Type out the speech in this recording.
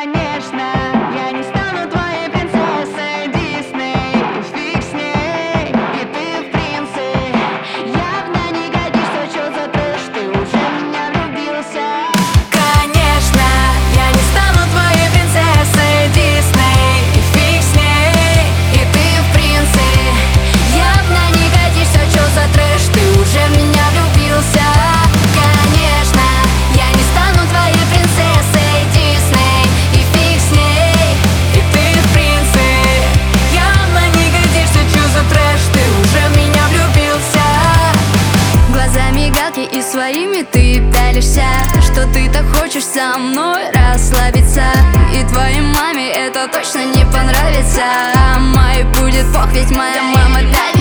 Конечно, я не стану твоей принцессой Дисней, фиг с ней, и ты в принце явно не годишься. Чё за трэш, ты уже в меня влюбился? Конечно, я не стану твоей принцессой Дисней, фиг с ней, и ты в принце явно не годишься. Чё за трэш, ты уже в меня влюбился? Конечно, я не стану твоей принцессой Дисней, и фиг с ней, и ты в принце явно не годишься. Чё за трэш, ты уже в меня влюбился? Глаза мигалки и своими ты пялишься, что ты так хочешь со мной расслабиться. И твоей маме это точно не понравится, а моей будет пох, ведь моя мама дальше.